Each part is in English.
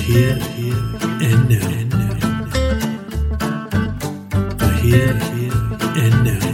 here and now. The here and now.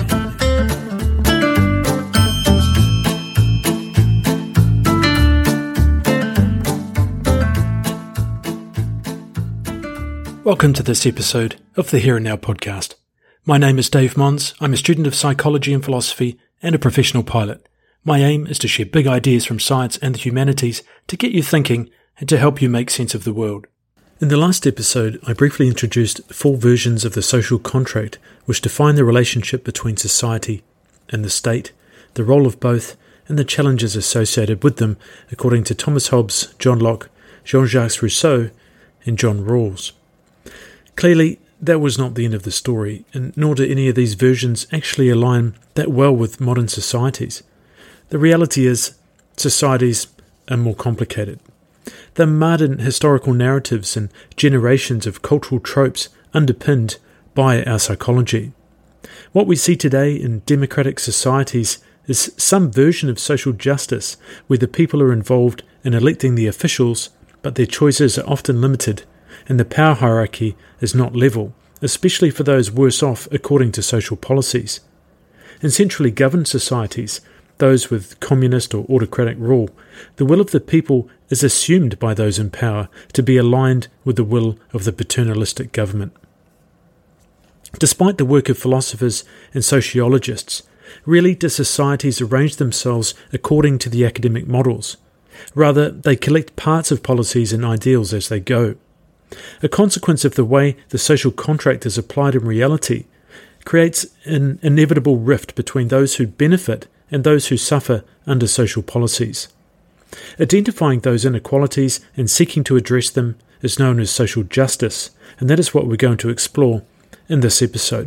Welcome to this episode of the Here and Now podcast. My name is Dave Mons. I'm a student of psychology and philosophy and a professional pilot. My aim is to share big ideas from science and the humanities to get you thinking and to help you make sense of the world. In the last episode, I briefly introduced 4 versions of the social contract which define the relationship between society and the state, the role of both, and the challenges associated with them according to Thomas Hobbes, John Locke, Jean-Jacques Rousseau, and John Rawls. Clearly, that was not the end of the story, and nor do any of these versions actually align that well with modern societies. The reality is, societies are more complicated. They're marred in historical narratives and generations of cultural tropes underpinned by our psychology. What we see today in democratic societies is some version of social justice where the people are involved in electing the officials, but their choices are often limited, and the power hierarchy is not level, especially for those worse off according to social policies. In centrally governed societies, those with communist or autocratic rule, the will of the people is assumed by those in power to be aligned with the will of the paternalistic government. Despite the work of philosophers and sociologists, rarely do societies arrange themselves according to the academic models. Rather, they collect parts of policies and ideals as they go. A consequence of the way the social contract is applied in reality creates an inevitable rift between those who benefit and those who suffer under social policies. Identifying those inequalities and seeking to address them is known as social justice, and that is what we're going to explore in this episode.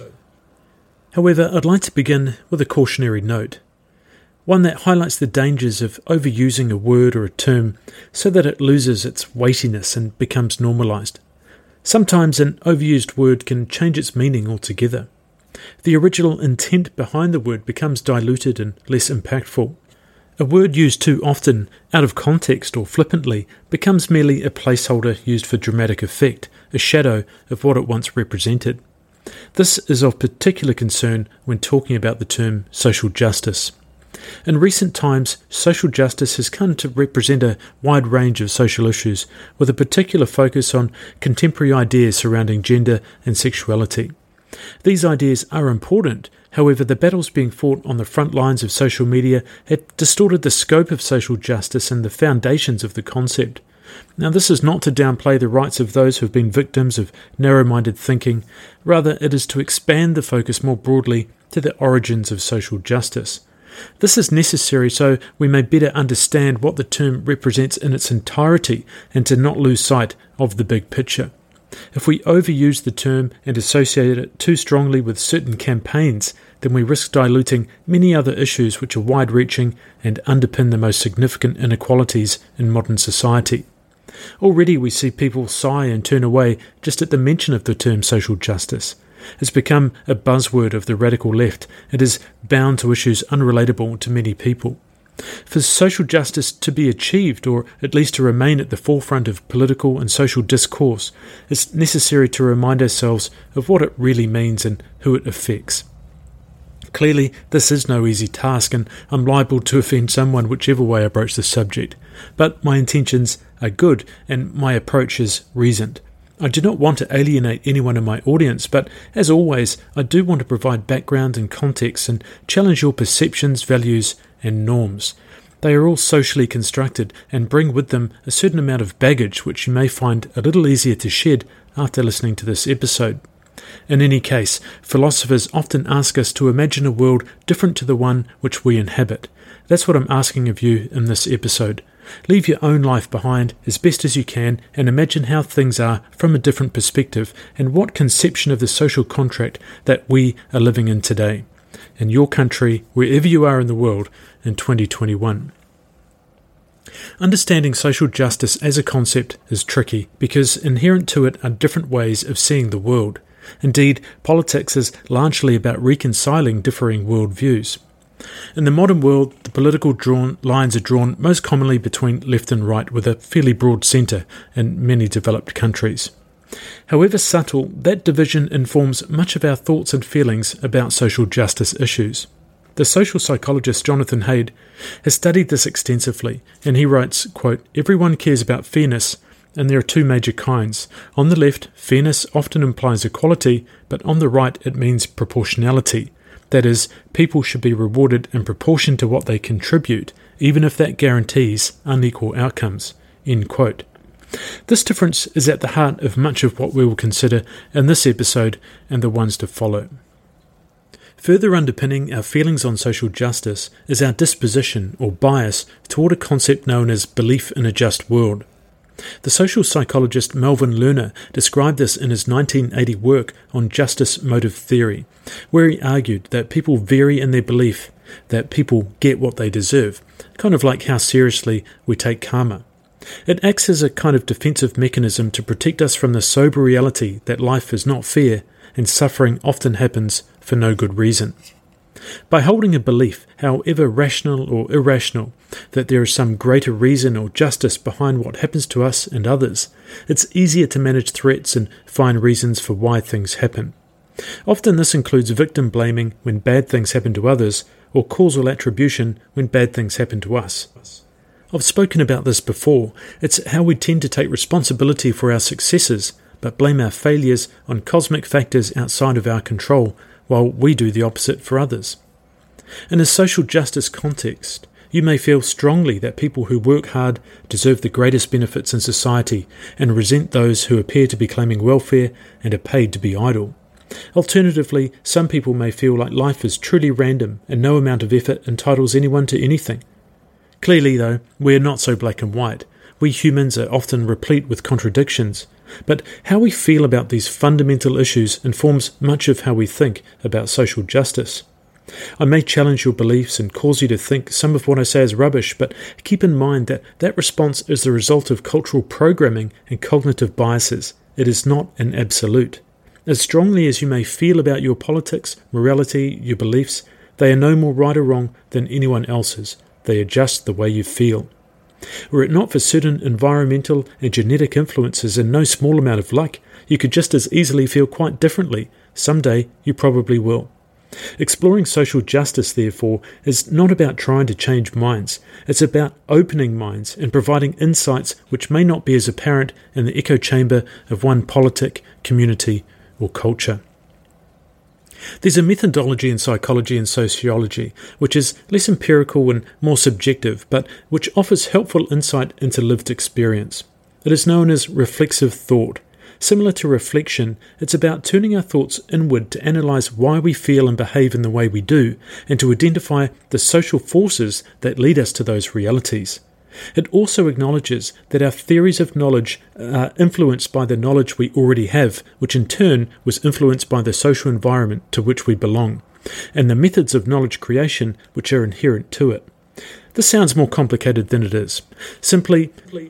However, I'd like to begin with a cautionary note, one that highlights the dangers of overusing a word or a term so that it loses its weightiness and becomes normalized. Sometimes an overused word can change its meaning altogether. The original intent behind the word becomes diluted and less impactful. A word used too often, out of context or flippantly, becomes merely a placeholder used for dramatic effect, a shadow of what it once represented. This is of particular concern when talking about the term social justice. In recent times, social justice has come to represent a wide range of social issues, with a particular focus on contemporary ideas surrounding gender and sexuality. These ideas are important, however, the battles being fought on the front lines of social media have distorted the scope of social justice and the foundations of the concept. Now, this is not to downplay the rights of those who have been victims of narrow-minded thinking, rather it is to expand the focus more broadly to the origins of social justice. This is necessary so we may better understand what the term represents in its entirety and to not lose sight of the big picture. If we overuse the term and associate it too strongly with certain campaigns, then we risk diluting many other issues which are wide-reaching and underpin the most significant inequalities in modern society. Already we see people sigh and turn away just at the mention of the term social justice. It's become a buzzword of the radical left and is bound to issues unrelatable to many people. For social justice to be achieved, or at least to remain at the forefront of political and social discourse, it's necessary to remind ourselves of what it really means and who it affects. Clearly, this is no easy task, and I'm liable to offend someone whichever way I approach the subject. But my intentions are good, and my approach is reasoned. I do not want to alienate anyone in my audience, but as always, I do want to provide background and context and challenge your perceptions, values, and norms. They are all socially constructed and bring with them a certain amount of baggage which you may find a little easier to shed after listening to this episode. In any case, philosophers often ask us to imagine a world different to the one which we inhabit. That's what I'm asking of you in this episode. Leave your own life behind as best as you can and imagine how things are from a different perspective and what conception of the social contract that we are living in today, in your country, wherever you are in the world, in 2021. Understanding social justice as a concept is tricky because inherent to it are different ways of seeing the world. Indeed, politics is largely about reconciling differing worldviews. In the modern world, the political lines are drawn most commonly between left and right, with a fairly broad centre in many developed countries. However subtle, that division informs much of our thoughts and feelings about social justice issues. The social psychologist Jonathan Haidt has studied this extensively, and he writes, quote, "Everyone cares about fairness, and there are two major kinds. On the left, fairness often implies equality, but on the right it means proportionality. That is, people should be rewarded in proportion to what they contribute, even if that guarantees unequal outcomes." End quote. This difference is at the heart of much of what we will consider in this episode and the ones to follow. Further underpinning our feelings on social justice is our disposition or bias toward a concept known as belief in a just world. The social psychologist Melvin Lerner described this in his 1980 work on justice motive theory, where he argued that people vary in their belief that people get what they deserve, kind of like how seriously we take karma. It acts as a kind of defensive mechanism to protect us from the sober reality that life is not fair and suffering often happens for no good reason. By holding a belief, however rational or irrational, that there is some greater reason or justice behind what happens to us and others, it's easier to manage threats and find reasons for why things happen. Often this includes victim blaming when bad things happen to others, or causal attribution when bad things happen to us. I've spoken about this before. It's how we tend to take responsibility for our successes, but blame our failures on cosmic factors outside of our control, while we do the opposite for others. In a social justice context, you may feel strongly that people who work hard deserve the greatest benefits in society and resent those who appear to be claiming welfare and are paid to be idle. Alternatively, some people may feel like life is truly random and no amount of effort entitles anyone to anything. Clearly, though, we are not so black and white. We humans are often replete with contradictions, but how we feel about these fundamental issues informs much of how we think about social justice. I may challenge your beliefs and cause you to think some of what I say is rubbish, but keep in mind that that response is the result of cultural programming and cognitive biases. It is not an absolute. As strongly as you may feel about your politics, morality, your beliefs, they are no more right or wrong than anyone else's. They are just the way you feel. Were it not for certain environmental and genetic influences and no small amount of luck, you could just as easily feel quite differently. Someday you probably will. Exploring social justice, therefore, is not about trying to change minds. It's about opening minds and providing insights which may not be as apparent in the echo chamber of one politic, community, or culture. There's a methodology in psychology and sociology which is less empirical and more subjective, but which offers helpful insight into lived experience. It is known as reflexive thought. Similar to reflection, it's about turning our thoughts inward to analyse why we feel and behave in the way we do, and to identify the social forces that lead us to those realities. It also acknowledges that our theories of knowledge are influenced by the knowledge we already have, which in turn was influenced by the social environment to which we belong, and the methods of knowledge creation which are inherent to it. This sounds more complicated than it is. Simply,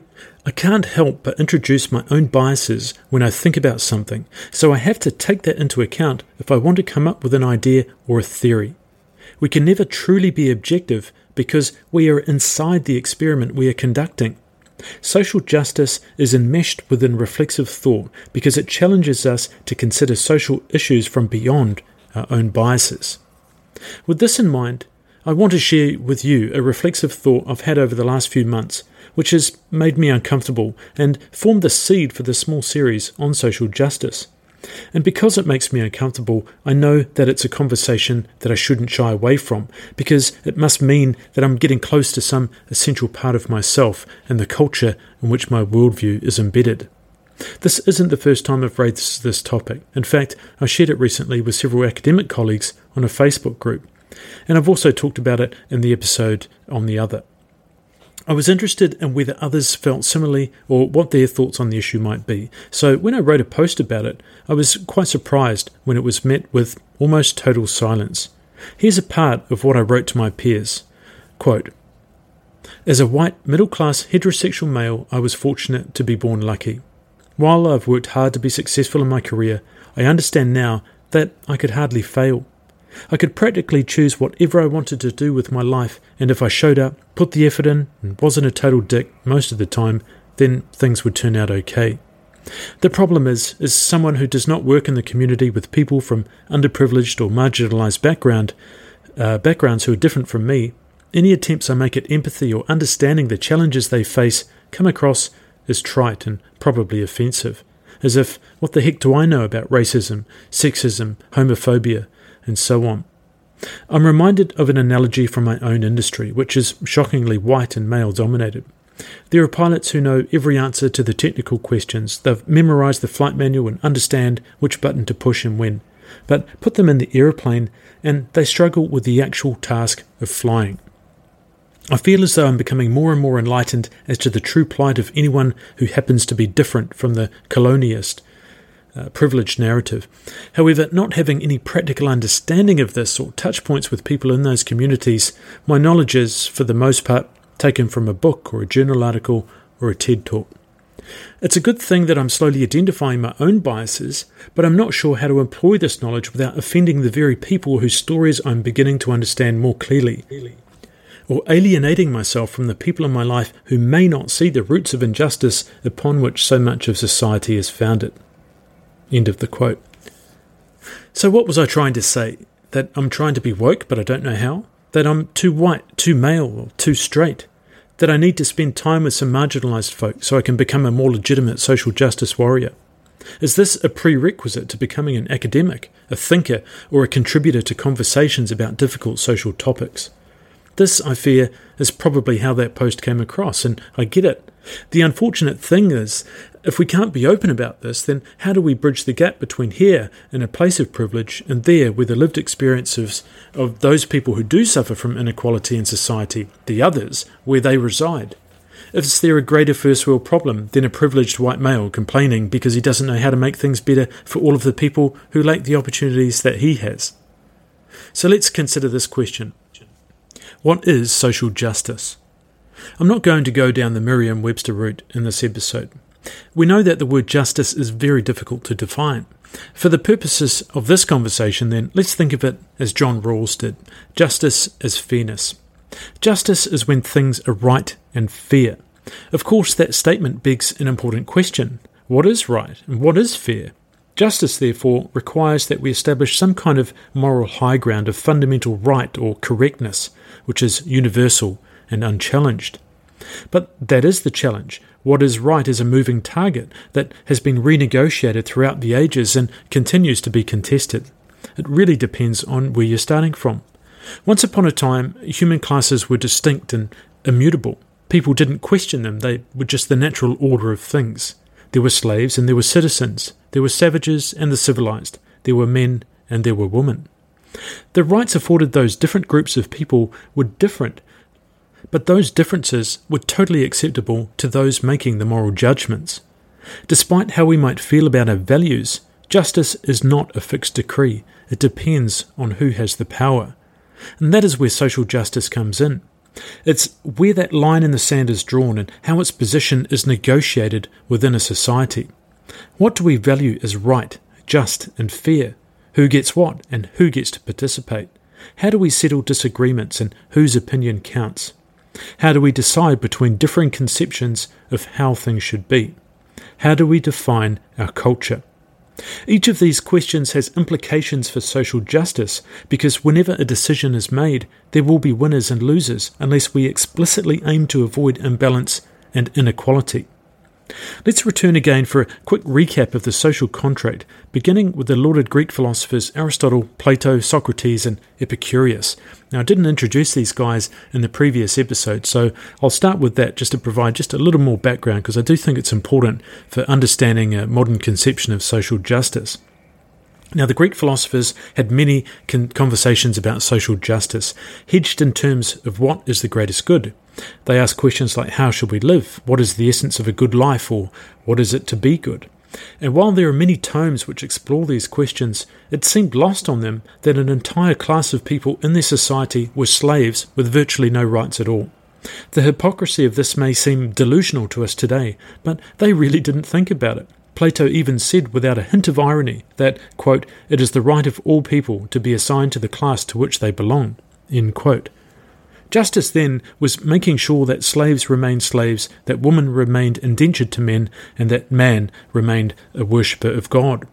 I can't help but introduce my own biases when I think about something, so I have to take that into account if I want to come up with an idea or a theory. We can never truly be objective because we are inside the experiment we are conducting. Social justice is enmeshed within reflexive thought because it challenges us to consider social issues from beyond our own biases. With this in mind, I want to share with you a reflexive thought I've had over the last few months, which has made me uncomfortable and formed the seed for this small series on social justice. And because it makes me uncomfortable, I know that it's a conversation that I shouldn't shy away from, because it must mean that I'm getting close to some essential part of myself and the culture in which my worldview is embedded. This isn't the first time I've raised this topic. In fact, I shared it recently with several academic colleagues on a Facebook group, and I've also talked about it in the episode on the other. I was interested in whether others felt similarly or what their thoughts on the issue might be. So when I wrote a post about it, I was quite surprised when it was met with almost total silence. Here's a part of what I wrote to my peers. Quote, "As a white, middle-class, heterosexual male, I was fortunate to be born lucky. While I've worked hard to be successful in my career, I understand now that I could hardly fail. I could practically choose whatever I wanted to do with my life, and if I showed up, put the effort in, and wasn't a total dick most of the time, then things would turn out okay. The problem is someone who does not work in the community with people from underprivileged or marginalised backgrounds who are different from me, any attempts I make at empathy or understanding the challenges they face come across as trite and probably offensive, as if, what the heck do I know about racism, sexism, homophobia, and so on. I'm reminded of an analogy from my own industry, which is shockingly white and male-dominated. There are pilots who know every answer to the technical questions. They've memorised the flight manual and understand which button to push and when. But put them in the aeroplane and they struggle with the actual task of flying. I feel as though I'm becoming more and more enlightened as to the true plight of anyone who happens to be different from the colonialist, privileged narrative. However, not having any practical understanding of this or touch points with people in those communities, my knowledge is, for the most part, taken from a book or a journal article or a TED talk. It's a good thing that I'm slowly identifying my own biases, but I'm not sure how to employ this knowledge without offending the very people whose stories I'm beginning to understand more clearly, or alienating myself from the people in my life who may not see the roots of injustice upon which so much of society is founded. End of the quote. So what was I trying to say? That I'm trying to be woke, but I don't know how? That I'm too white, too male, or too straight? That I need to spend time with some marginalised folk so I can become a more legitimate social justice warrior? Is this a prerequisite to becoming an academic, a thinker, or a contributor to conversations about difficult social topics? This, I fear, is probably how that post came across, and I get it. The unfortunate thing is, if we can't be open about this, then how do we bridge the gap between here, in a place of privilege, and there, where the lived experiences of those people who do suffer from inequality in society, the others, where they reside? Is there a greater first world problem than a privileged white male complaining because he doesn't know how to make things better for all of the people who lack the opportunities that he has? So let's consider this question. What is social justice? I'm not going to go down the Merriam-Webster route in this episode. We know that the word justice is very difficult to define. For the purposes of this conversation, then, let's think of it as John Rawls did. Justice is fairness. Justice is when things are right and fair. Of course, that statement begs an important question. What is right and what is fair? Justice, therefore, requires that we establish some kind of moral high ground of fundamental right or correctness, which is universal and unchallenged. But that is the challenge. What is right is a moving target that has been renegotiated throughout the ages and continues to be contested. It really depends on where you're starting from. Once upon a time, human classes were distinct and immutable. People didn't question them, they were just the natural order of things. There were slaves and there were citizens. There were savages and the civilized. There were men and there were women. The rights afforded those different groups of people were different, but those differences were totally acceptable to those making the moral judgments. Despite how we might feel about our values, justice is not a fixed decree. It depends on who has the power. And that is where social justice comes in. It's where that line in the sand is drawn and how its position is negotiated within a society. What do we value as right, just and fair? Who gets what and who gets to participate? How do we settle disagreements and whose opinion counts? How do we decide between differing conceptions of how things should be? How do we define our culture? Each of these questions has implications for social justice because whenever a decision is made, there will be winners and losers unless we explicitly aim to avoid imbalance and inequality. Let's return again for a quick recap of the social contract, beginning with the lauded Greek philosophers Aristotle, Plato, Socrates, and Epicurus. Now, I didn't introduce these guys in the previous episode, so I'll start with that just to provide just a little more background, because I do think it's important for understanding a modern conception of social justice. Now, the Greek philosophers had many conversations about social justice, hedged in terms of what is the greatest good. They asked questions like, how should we live? What is the essence of a good life? Or what is it to be good? And while there are many tomes which explore these questions, it seemed lost on them that an entire class of people in their society were slaves with virtually no rights at all. The hypocrisy of this may seem delusional to us today, but they really didn't think about it. Plato even said without a hint of irony that, quote, "it is the right of all people to be assigned to the class to which they belong," end quote. Justice, then, was making sure that slaves remained slaves, that women remained indentured to men, and that man remained a worshipper of God.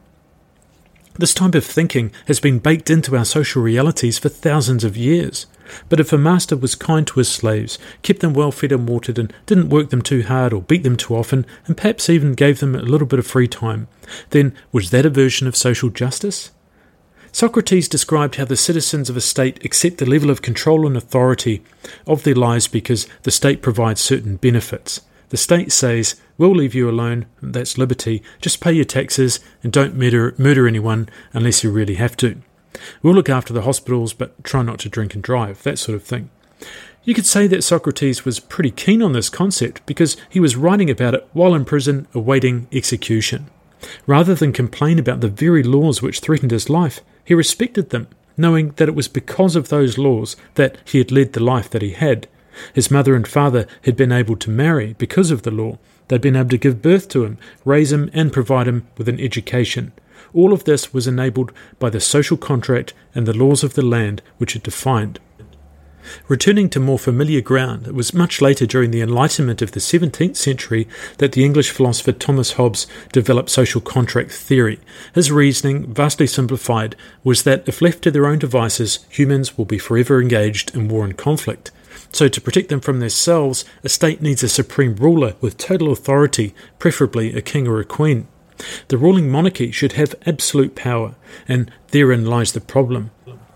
This type of thinking has been baked into our social realities for thousands of years. But if a master was kind to his slaves, kept them well fed and watered, and didn't work them too hard or beat them too often, and perhaps even gave them a little bit of free time, then was that a version of social justice? Socrates described how the citizens of a state accept the level of control and authority of their lives because the state provides certain benefits. The state says, "We'll leave you alone, that's liberty, just pay your taxes and don't murder anyone unless you really have to. We'll look after the hospitals, but try not to drink and drive," that sort of thing. You could say that Socrates was pretty keen on this concept because he was writing about it while in prison awaiting execution. Rather than complain about the very laws which threatened his life, he respected them, knowing that it was because of those laws that he had led the life that he had. His mother and father had been able to marry because of the law. They'd been able to give birth to him, raise him, and provide him with an education. All of this was enabled by the social contract and the laws of the land which it defined. Returning to more familiar ground, it was much later during the Enlightenment of the 17th century that the English philosopher Thomas Hobbes developed social contract theory. His reasoning, vastly simplified, was that if left to their own devices, humans will be forever engaged in war and conflict. So to protect them from themselves, a state needs a supreme ruler with total authority, preferably a king or a queen. The ruling monarchy should have absolute power, and therein lies the problem.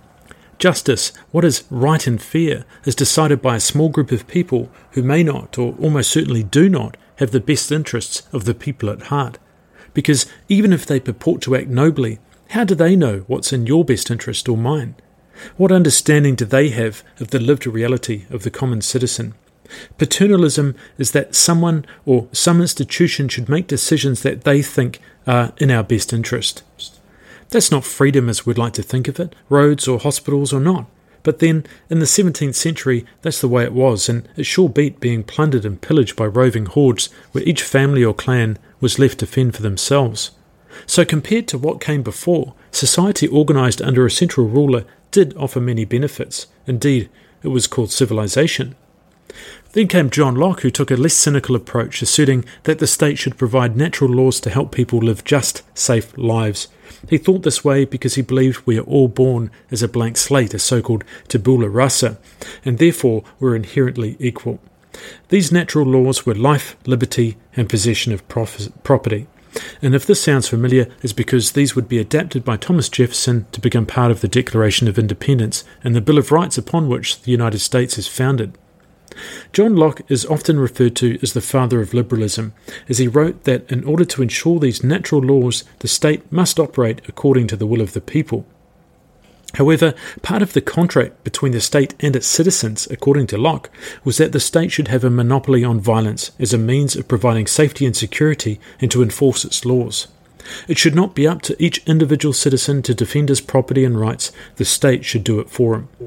Justice, what is right and fair, is decided by a small group of people who may not, or almost certainly do not, have the best interests of the people at heart. Because even if they purport to act nobly, how do they know what's in your best interest or mine? What understanding do they have of the lived reality of the common citizen? Paternalism is that someone or some institution should make decisions that they think are in our best interest. That's not freedom as we'd like to think of it, roads or hospitals or not. But then, in the 17th century, that's the way it was, and it sure beat being plundered and pillaged by roving hordes where each family or clan was left to fend for themselves. So compared to what came before, society organised under a central ruler did offer many benefits. Indeed, it was called civilization. Then came John Locke, who took a less cynical approach, asserting that the state should provide natural laws to help people live just, safe lives. He thought this way because he believed we are all born as a blank slate, a so-called tabula rasa, and therefore were inherently equal. These natural laws were life, liberty, and possession of property. And if this sounds familiar, it's because these would be adapted by Thomas Jefferson to become part of the Declaration of Independence and the Bill of Rights upon which the United States is founded. John Locke is often referred to as the father of liberalism, as he wrote that in order to ensure these natural laws, the state must operate according to the will of the people. However, part of the contract between the state and its citizens, according to Locke, was that the state should have a monopoly on violence as a means of providing safety and security and to enforce its laws. It should not be up to each individual citizen to defend his property and rights. The state should do it for him.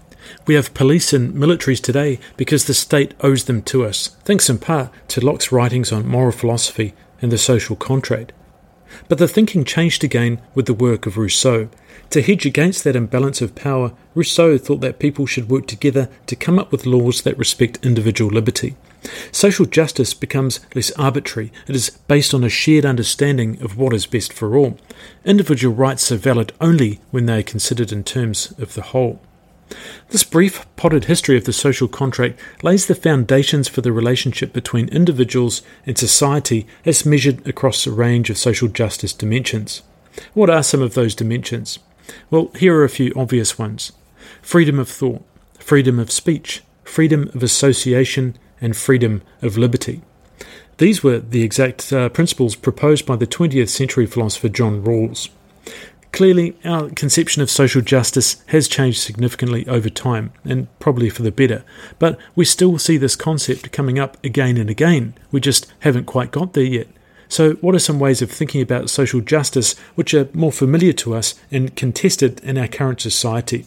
We have police and militaries today because the state owes them to us, thanks in part to Locke's writings on moral philosophy and the social contract. But the thinking changed again with the work of Rousseau. To hedge against that imbalance of power, Rousseau thought that people should work together to come up with laws that respect individual liberty. Social justice becomes less arbitrary. It is based on a shared understanding of what is best for all. Individual rights are valid only when they are considered in terms of the whole. This brief, potted history of the social contract lays the foundations for the relationship between individuals and society as measured across a range of social justice dimensions. What are some of those dimensions? Well, here are a few obvious ones. Freedom of thought, freedom of speech, freedom of association, and freedom of liberty. These were the exact principles proposed by the 20th century philosopher John Rawls. Clearly, our conception of social justice has changed significantly over time, and probably for the better, but we still see this concept coming up again and again. We just haven't quite got there yet. So what are some ways of thinking about social justice which are more familiar to us and contested in our current society?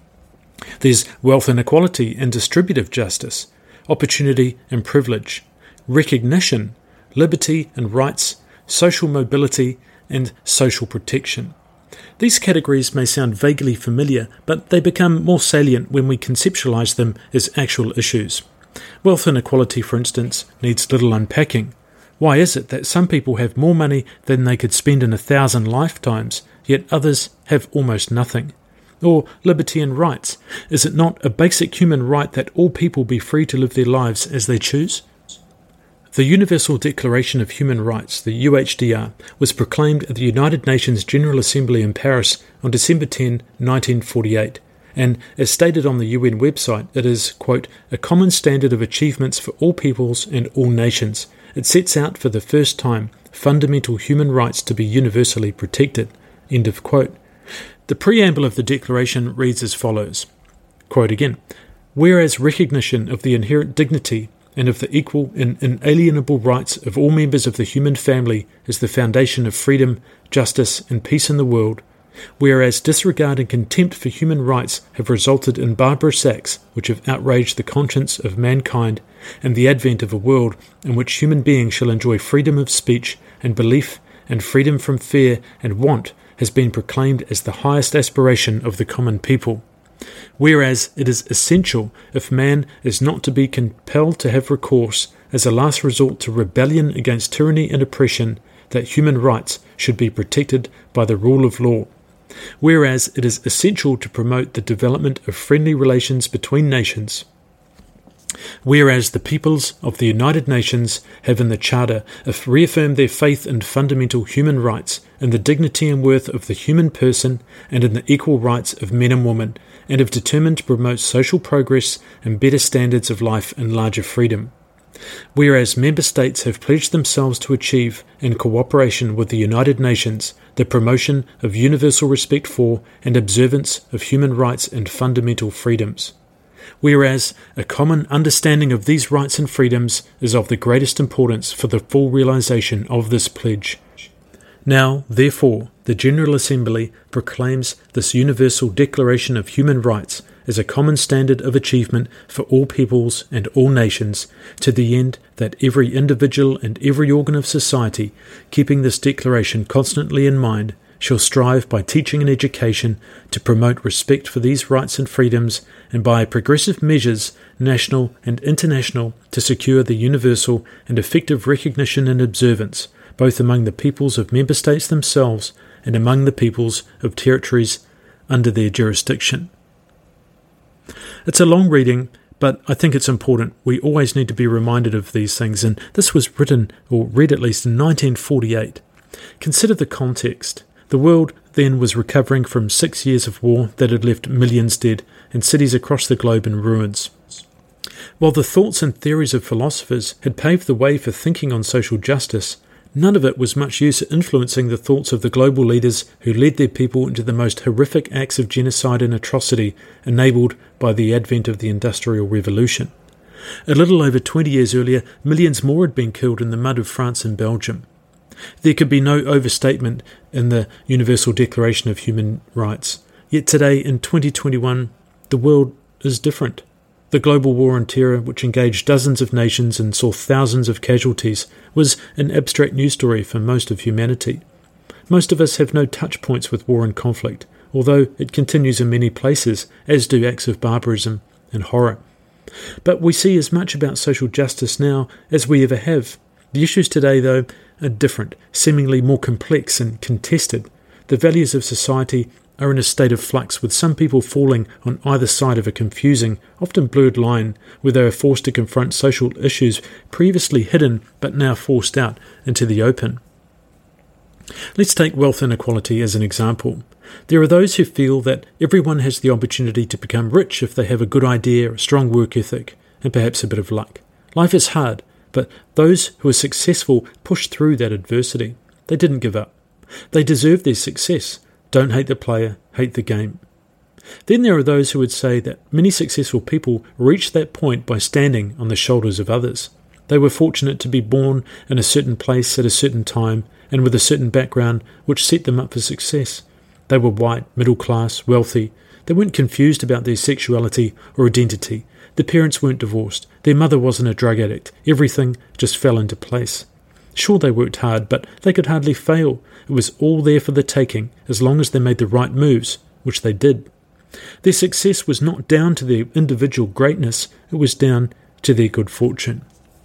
There's wealth inequality and distributive justice, opportunity and privilege, recognition, liberty and rights, social mobility, and social protection. These categories may sound vaguely familiar, but they become more salient when we conceptualize them as actual issues. Wealth inequality, for instance, needs little unpacking. Why is it that some people have more money than they could spend in 1,000 lifetimes, yet others have almost nothing? Or liberty and rights. Is it not a basic human right that all people be free to live their lives as they choose? The Universal Declaration of Human Rights, the UHDR, was proclaimed at the United Nations General Assembly in Paris on December 10, 1948, and as stated on the UN website, it is, quote, a common standard of achievements for all peoples and all nations. It sets out for the first time fundamental human rights to be universally protected, end of quote. The preamble of the declaration reads as follows, quote again, whereas recognition of the inherent dignity and of the equal and inalienable rights of all members of the human family is the foundation of freedom, justice, and peace in the world, whereas disregard and contempt for human rights have resulted in barbarous acts which have outraged the conscience of mankind, and the advent of a world in which human beings shall enjoy freedom of speech and belief and freedom from fear and want has been proclaimed as the highest aspiration of the common people. Whereas it is essential, if man is not to be compelled to have recourse as a last resort to rebellion against tyranny and oppression, that human rights should be protected by the rule of law. Whereas it is essential to promote the development of friendly relations between nations. Whereas the peoples of the United Nations have in the Charter reaffirmed their faith in fundamental human rights, in the dignity and worth of the human person, and in the equal rights of men and women, and have determined to promote social progress and better standards of life and larger freedom. Whereas member states have pledged themselves to achieve, in cooperation with the United Nations, the promotion of universal respect for and observance of human rights and fundamental freedoms. Whereas a common understanding of these rights and freedoms is of the greatest importance for the full realization of this pledge. Now, therefore, the General Assembly proclaims this Universal Declaration of Human Rights as a common standard of achievement for all peoples and all nations, to the end that every individual and every organ of society, keeping this declaration constantly in mind, shall strive by teaching and education to promote respect for these rights and freedoms, and by progressive measures, national and international, to secure the universal and effective recognition and observance, both among the peoples of member states themselves and among the peoples of territories under their jurisdiction. It's a long reading, but I think it's important. We always need to be reminded of these things, and this was written, or read at least, in 1948. Consider the context. The world then was recovering from 6 years of war that had left millions dead and cities across the globe in ruins. While the thoughts and theories of philosophers had paved the way for thinking on social justice, none of it was much use influencing the thoughts of the global leaders who led their people into the most horrific acts of genocide and atrocity enabled by the advent of the Industrial Revolution. A little over 20 years earlier, millions more had been killed in the mud of France and Belgium. There could be no overstatement in the Universal Declaration of Human Rights. Yet today, in 2021, the world is different. The global war on terror, which engaged dozens of nations and saw thousands of casualties, was an abstract news story for most of humanity. Most of us have no touch points with war and conflict, although it continues in many places, as do acts of barbarism and horror. But we see as much about social justice now as we ever have. The issues today, though, are different, seemingly more complex and contested. The values of society are in a state of flux, with some people falling on either side of a confusing, often blurred line, where they are forced to confront social issues previously hidden but now forced out into the open. Let's take wealth inequality as an example. There are those who feel that everyone has the opportunity to become rich if they have a good idea, a strong work ethic, and perhaps a bit of luck. Life is hard, but those who are successful push through that adversity. They didn't give up. They deserve their success. Don't hate the player, hate the game. Then there are those who would say that many successful people reach that point by standing on the shoulders of others. They were fortunate to be born in a certain place at a certain time and with a certain background which set them up for success. They were white, middle class, wealthy. They weren't confused about their sexuality or identity. Their parents weren't divorced. Their mother wasn't a drug addict. Everything just fell into place. Sure, they worked hard, but they could hardly fail. It was all there for the taking, as long as they made the right moves, which they did. Their success was not down to their individual greatness, it was down to their good fortune.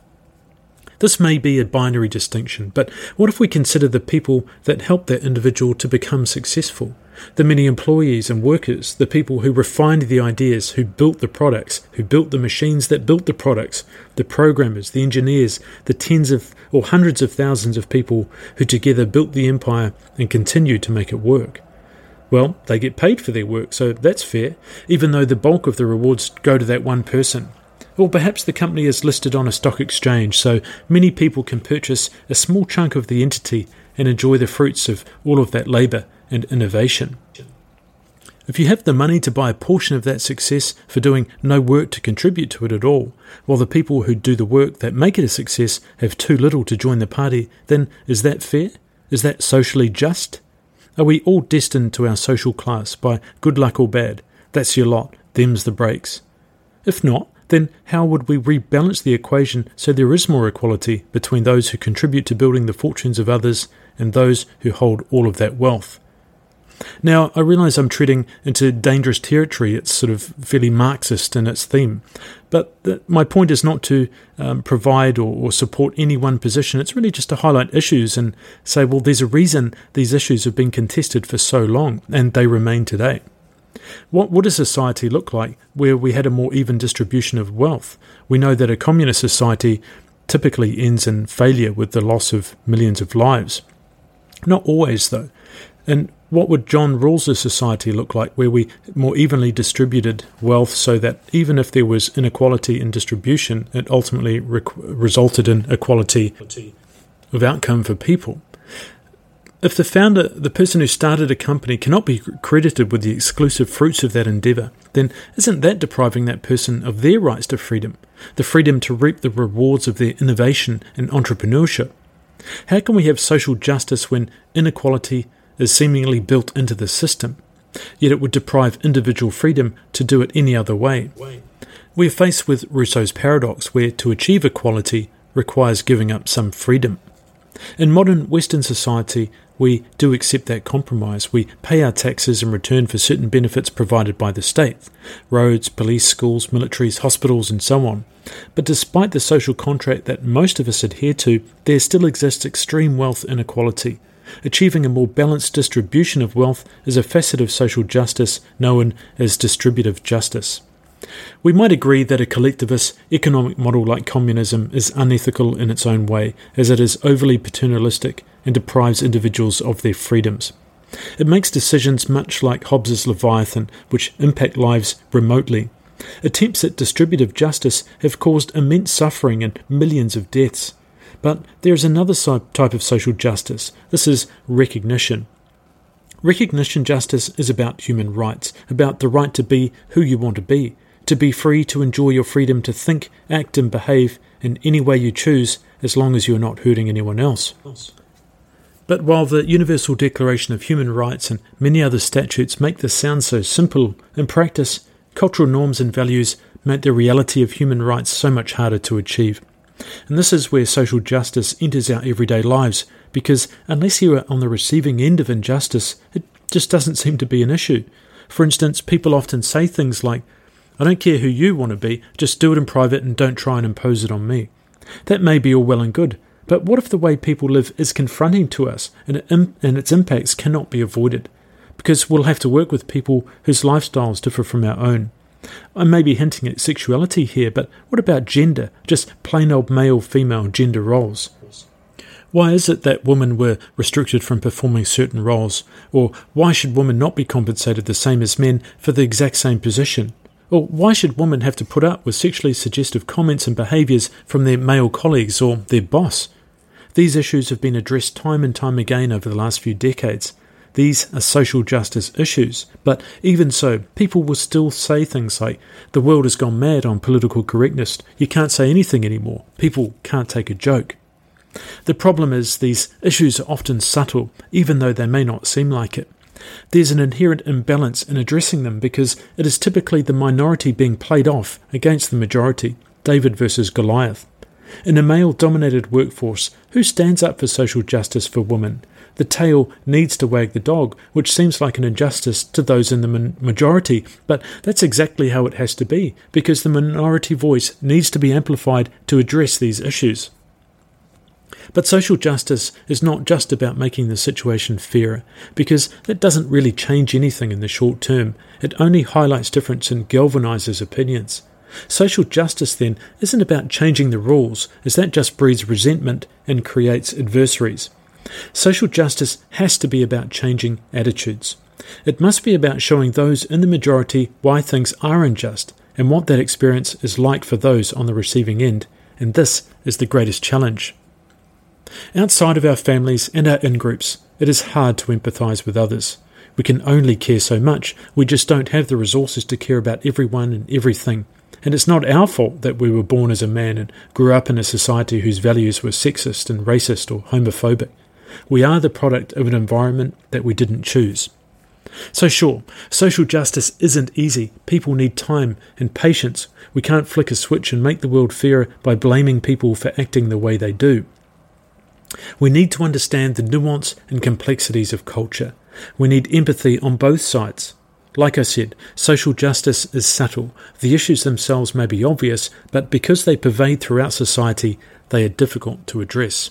This may be a binary distinction, but what if we consider the people that helped that individual to become successful? The many employees and workers, the people who refined the ideas, who built the products, who built the machines that built the products, the programmers, the engineers, the tens of or hundreds of thousands of people who together built the empire and continue to make it work. Well, they get paid for their work, so that's fair, even though the bulk of the rewards go to that one person. Or perhaps the company is listed on a stock exchange, so many people can purchase a small chunk of the entity and enjoy the fruits of all of that labour and innovation. If you have the money to buy a portion of that success for doing no work to contribute to it at all, while the people who do the work that make it a success have too little to join the party, then is that fair? Is that socially just? Are we all destined to our social class by good luck or bad? That's your lot, them's the breaks. If not, then how would we rebalance the equation so there is more equality between those who contribute to building the fortunes of others and those who hold all of that wealth? Now, I realise I'm treading into dangerous territory. It's sort of fairly Marxist in its theme. But my point is not to provide or support any one position. It's really just to highlight issues and say, well, there's a reason these issues have been contested for so long, and they remain today. What would a society look like where we had a more even distribution of wealth? We know that a communist society typically ends in failure with the loss of millions of lives. Not always, though. And what would John Rawls' society look like where we more evenly distributed wealth so that even if there was inequality in distribution, it ultimately resulted in equality of outcome for people? If the founder, the person who started a company, cannot be credited with the exclusive fruits of that endeavour, then isn't that depriving that person of their rights to freedom, the freedom to reap the rewards of their innovation and entrepreneurship? How can we have social justice when inequality is seemingly built into the system, yet it would deprive individual freedom to do it any other way? We are faced with Rousseau's paradox, where to achieve equality requires giving up some freedom. In modern Western society, we do accept that compromise. We pay our taxes in return for certain benefits provided by the state: roads, police, schools, militaries, hospitals, and so on. But despite the social contract that most of us adhere to, there still exists extreme wealth inequality. Achieving a more balanced distribution of wealth is a facet of social justice known as distributive justice. We might agree that a collectivist economic model like communism is unethical in its own way, as it is overly paternalistic and deprives individuals of their freedoms. It makes decisions much like Hobbes' Leviathan, which impact lives remotely. Attempts at distributive justice have caused immense suffering and millions of deaths. But there is another type of social justice. This is recognition. Recognition justice is about human rights, about the right to be who you want to be free to enjoy your freedom to think, act and behave in any way you choose, as long as you are not hurting anyone else. But while the Universal Declaration of Human Rights and many other statutes make this sound so simple, in practice, cultural norms and values make the reality of human rights so much harder to achieve. And this is where social justice enters our everyday lives, because unless you are on the receiving end of injustice, it just doesn't seem to be an issue. For instance, people often say things like, "I don't care who you want to be, just do it in private and don't try and impose it on me." That may be all well and good, but what if the way people live is confronting to us and its impacts cannot be avoided? Because we'll have to work with people whose lifestyles differ from our own. I may be hinting at sexuality here, but what about gender? Just plain old male-female gender roles. Why is it that women were restricted from performing certain roles? Or why should women not be compensated the same as men for the exact same position? Or why should women have to put up with sexually suggestive comments and behaviours from their male colleagues or their boss? These issues have been addressed time and time again over the last few decades. These are social justice issues, but even so, people will still say things like, "The world has gone mad on political correctness, you can't say anything anymore, people can't take a joke." The problem is these issues are often subtle, even though they may not seem like it. There's an inherent imbalance in addressing them because it is typically the minority being played off against the majority, David versus Goliath. In a male-dominated workforce, who stands up for social justice for women? The tail needs to wag the dog, which seems like an injustice to those in the majority, but that's exactly how it has to be, because the minority voice needs to be amplified to address these issues. But social justice is not just about making the situation fairer, because that doesn't really change anything in the short term. It only highlights difference and galvanizes opinions. Social justice, then, isn't about changing the rules, as that just breeds resentment and creates adversaries. Social justice has to be about changing attitudes. It must be about showing those in the majority why things are unjust and what that experience is like for those on the receiving end, and this is the greatest challenge. Outside of our families and our in-groups, it is hard to empathise with others. We can only care so much. We just don't have the resources to care about everyone and everything. And it's not our fault that we were born as a man and grew up in a society whose values were sexist and racist or homophobic. We are the product of an environment that we didn't choose. So sure, social justice isn't easy. People need time and patience. We can't flick a switch and make the world fairer by blaming people for acting the way they do. We need to understand the nuance and complexities of culture. We need empathy on both sides. Like I said, social justice is subtle. The issues themselves may be obvious, but because they pervade throughout society, they are difficult to address.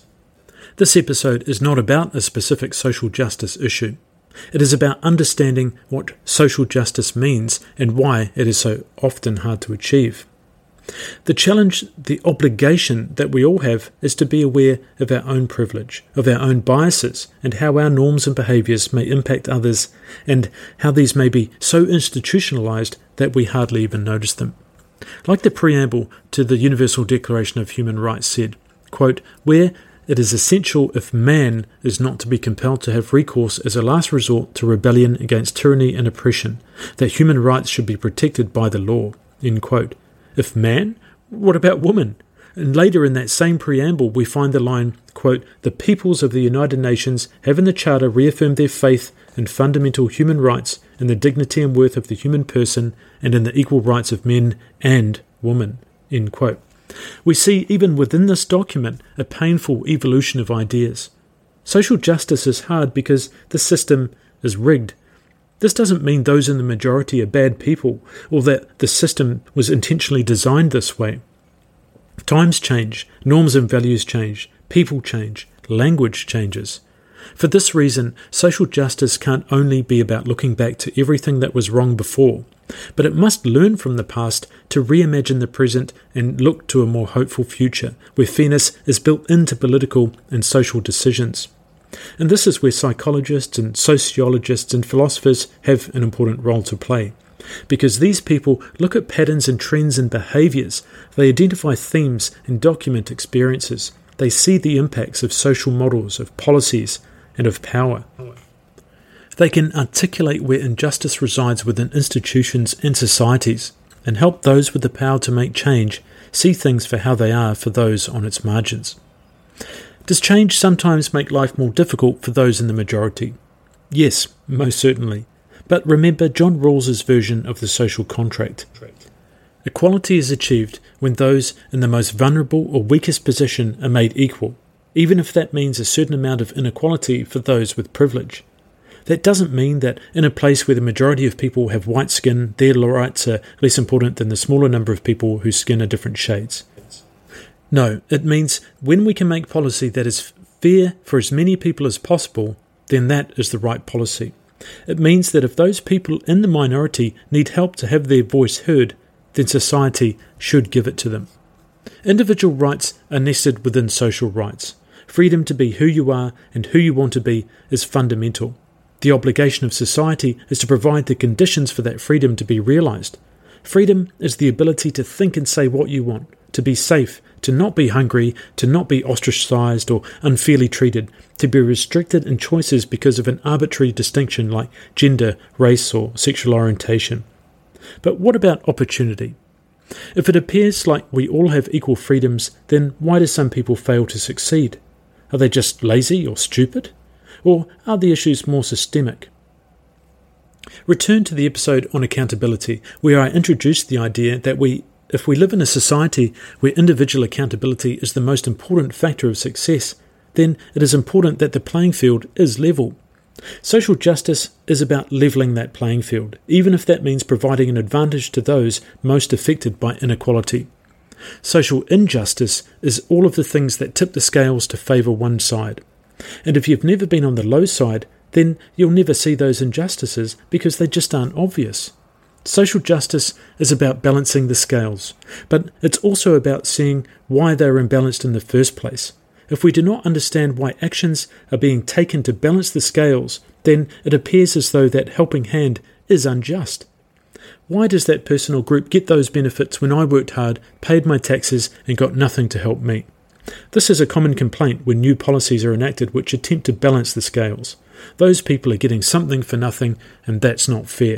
This episode is not about a specific social justice issue. It is about understanding what social justice means and why it is so often hard to achieve. The challenge, the obligation that we all have is to be aware of our own privilege, of our own biases, and how our norms and behaviours may impact others, and how these may be so institutionalised that we hardly even notice them. Like the preamble to the Universal Declaration of Human Rights said, quote, where it is essential if man is not to be compelled to have recourse as a last resort to rebellion against tyranny and oppression, that human rights should be protected by the law, end quote. If man, what about woman? And later in that same preamble we find the line, quote, the peoples of the United Nations have in the Charter reaffirmed their faith in fundamental human rights and the dignity and worth of the human person and in the equal rights of men and women, end quote. We see even within this document a painful evolution of ideas. Social justice is hard because the system is rigged. This doesn't mean those in the majority are bad people or that the system was intentionally designed this way. Times change, norms and values change, people change, language changes. For this reason, social justice can't only be about looking back to everything that was wrong before, but it must learn from the past to reimagine the present and look to a more hopeful future where fairness is built into political and social decisions. And this is where psychologists and sociologists and philosophers have an important role to play. Because these people look at patterns and trends and behaviours, they identify themes and document experiences, they see the impacts of social models, of policies, and of power. They can articulate where injustice resides within institutions and societies, and help those with the power to make change see things for how they are for those on its margins. Does change sometimes make life more difficult for those in the majority? Yes, most certainly. But remember John Rawls's version of the social contract. Equality is achieved when those in the most vulnerable or weakest position are made equal, even if that means a certain amount of inequality for those with privilege. That doesn't mean that in a place where the majority of people have white skin, their rights are less important than the smaller number of people whose skin are different shades. No, it means when we can make policy that is fair for as many people as possible, then that is the right policy. It means that if those people in the minority need help to have their voice heard, then society should give it to them. Individual rights are nested within social rights. Freedom to be who you are and who you want to be is fundamental. The obligation of society is to provide the conditions for that freedom to be realised. Freedom is the ability to think and say what you want, to be safe, to not be hungry, to not be ostracised or unfairly treated, to be restricted in choices because of an arbitrary distinction like gender, race or sexual orientation. But what about opportunity? If it appears like we all have equal freedoms, then why do some people fail to succeed? Are they just lazy or stupid? Or are the issues more systemic? Return to the episode on accountability, where I introduced the idea that we if we live in a society where individual accountability is the most important factor of success, then it is important that the playing field is level. Social justice is about levelling that playing field, even if that means providing an advantage to those most affected by inequality. Social injustice is all of the things that tip the scales to favour one side. And if you've never been on the low side, then you'll never see those injustices because they just aren't obvious. Social justice is about balancing the scales, but it's also about seeing why they're imbalanced in the first place. If we do not understand why actions are being taken to balance the scales, then it appears as though that helping hand is unjust. Why does that person or group get those benefits when I worked hard, paid my taxes, and got nothing to help me? This is a common complaint when new policies are enacted which attempt to balance the scales. Those people are getting something for nothing, and that's not fair.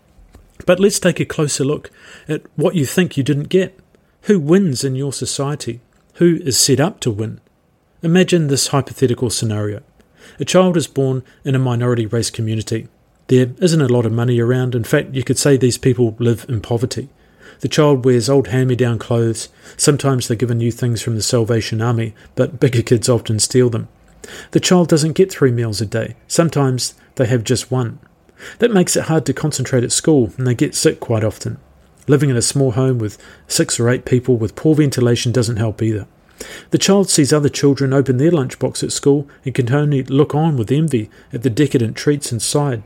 But let's take a closer look at what you think you didn't get. Who wins in your society? Who is set up to win? Imagine this hypothetical scenario. A child is born in a minority race community. There isn't a lot of money around. In fact, you could say these people live in poverty. The child wears old hand-me-down clothes. Sometimes they're given new things from the Salvation Army, but bigger kids often steal them. The child doesn't get 3 meals a day. Sometimes they have just one. That makes it hard to concentrate at school, and they get sick quite often. Living in a small home with 6 or 8 people with poor ventilation doesn't help either. The child sees other children open their lunchbox at school and can only look on with envy at the decadent treats inside.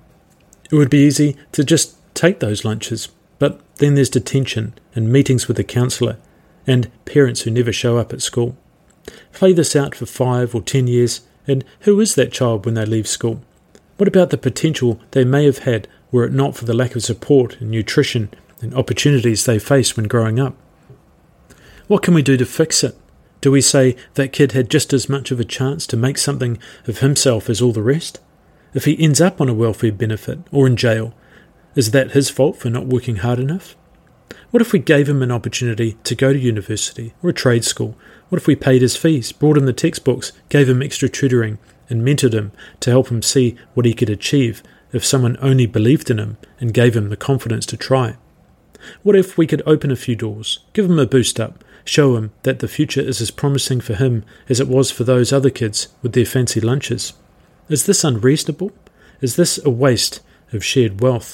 It would be easy to just take those lunches, but then there's detention and meetings with the counsellor and parents who never show up at school. Play this out for 5 or 10 years, and who is that child when they leave school? What about the potential they may have had were it not for the lack of support and nutrition and opportunities they faced when growing up? What can we do to fix it? Do we say that kid had just as much of a chance to make something of himself as all the rest? If he ends up on a welfare benefit or in jail, is that his fault for not working hard enough? What if we gave him an opportunity to go to university or a trade school? What if we paid his fees, brought him the textbooks, gave him extra tutoring, and mentored him to help him see what he could achieve if someone only believed in him and gave him the confidence to try? What if we could open a few doors, give him a boost up, show him that the future is as promising for him as it was for those other kids with their fancy lunches? Is this unreasonable? Is this a waste of shared wealth?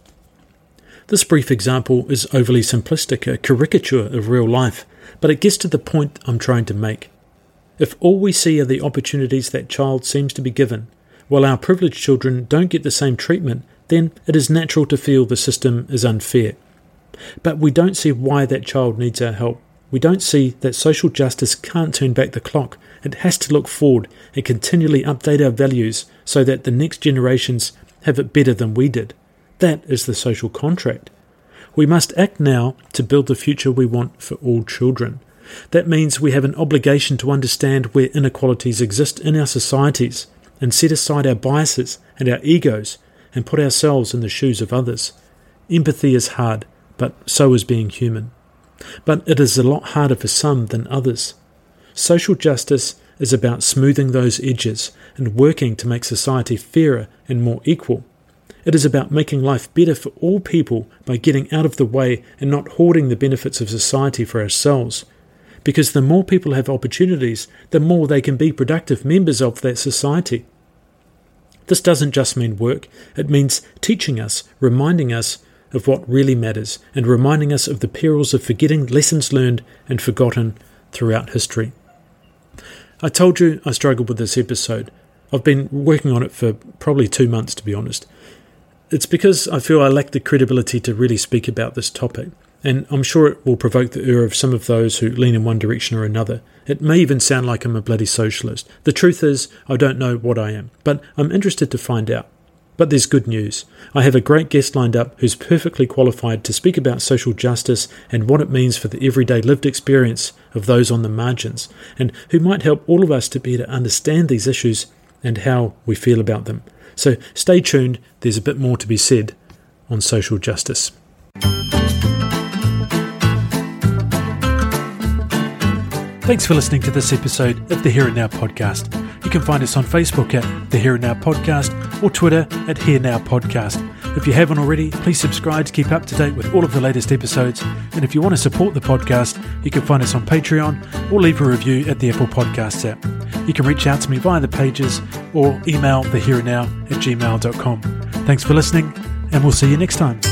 This brief example is overly simplistic, a caricature of real life, but it gets to the point I'm trying to make. If all we see are the opportunities that child seems to be given, while our privileged children don't get the same treatment, then it is natural to feel the system is unfair. But we don't see why that child needs our help. We don't see that social justice can't turn back the clock. It has to look forward and continually update our values so that the next generations have it better than we did. That is the social contract. We must act now to build the future we want for all children. That means we have an obligation to understand where inequalities exist in our societies and set aside our biases and our egos and put ourselves in the shoes of others. Empathy is hard, but so is being human. But it is a lot harder for some than others. Social justice is about smoothing those edges and working to make society fairer and more equal. It is about making life better for all people by getting out of the way and not hoarding the benefits of society for ourselves. Because the more people have opportunities, the more they can be productive members of that society. This doesn't just mean work, it means teaching us, reminding us of what really matters, and reminding us of the perils of forgetting lessons learned and forgotten throughout history. I told you I struggled with this episode. I've been working on it for probably 2 months, to be honest. It's because I feel I lack the credibility to really speak about this topic, and I'm sure it will provoke the ire of some of those who lean in one direction or another. It may even sound like I'm a bloody socialist. The truth is, I don't know what I am, but I'm interested to find out. But there's good news. I have a great guest lined up who's perfectly qualified to speak about social justice and what it means for the everyday lived experience of those on the margins, and who might help all of us to better understand these issues and how we feel about them. So stay tuned, there's a bit more to be said on social justice. Thanks for listening to this episode of the Here and Now podcast. You can find us on Facebook at the Here and Now podcast or Twitter at Here Now Podcast. If you haven't already, please subscribe to keep up to date with all of the latest episodes. And if you want to support the podcast, you can find us on Patreon or leave a review at the Apple Podcasts app. You can reach out to me via the pages or email thehereandnow@gmail.com. Thanks for listening, and we'll see you next time.